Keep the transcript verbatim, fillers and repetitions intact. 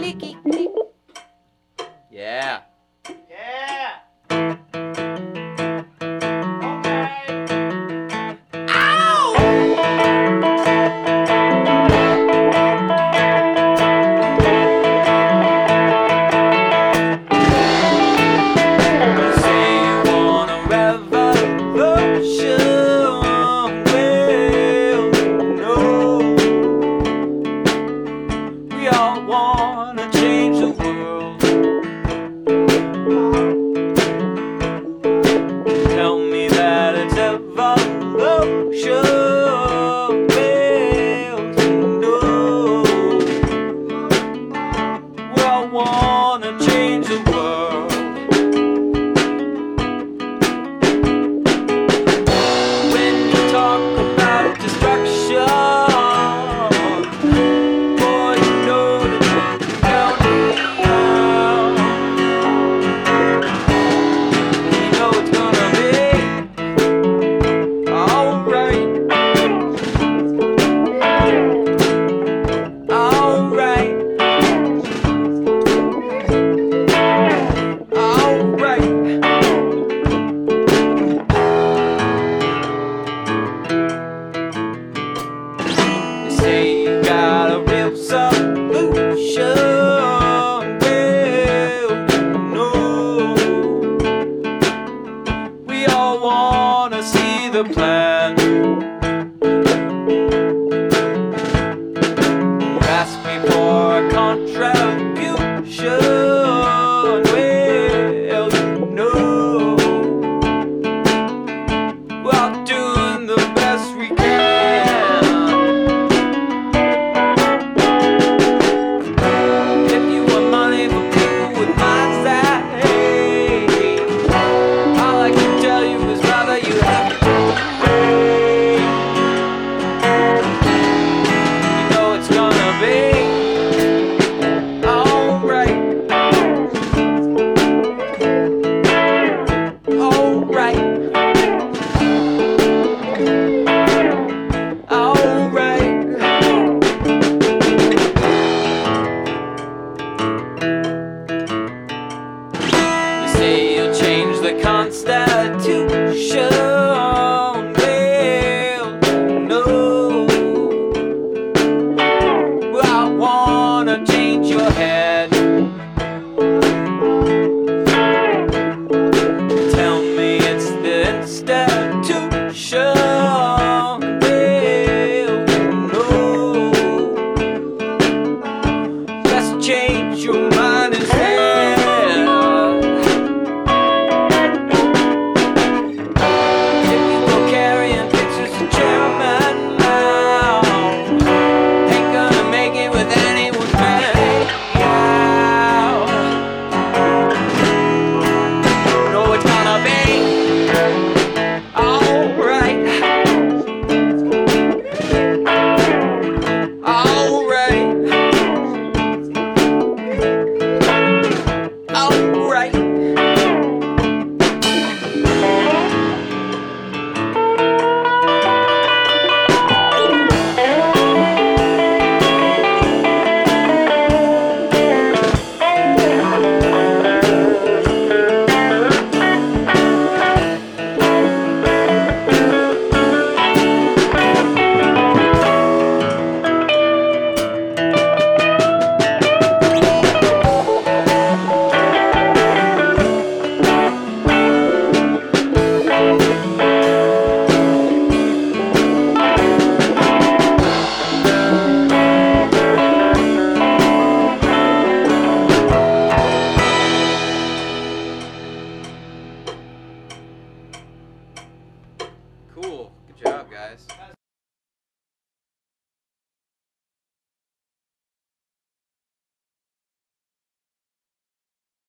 Yeah. Yeah. Wanna change the world. Tell me that it's evolution. Well, you know, we all wanna change the world. When you talk about destruction, say you got a real solution. Well, no, we all wanna see the plan. You ask me for a contribution. Well, you know, we're all doing the best we can. Say you'll change the Constitution. Well, no, well, I wanna change your head. Tell me it's the institution. Well, no, let's change your mind.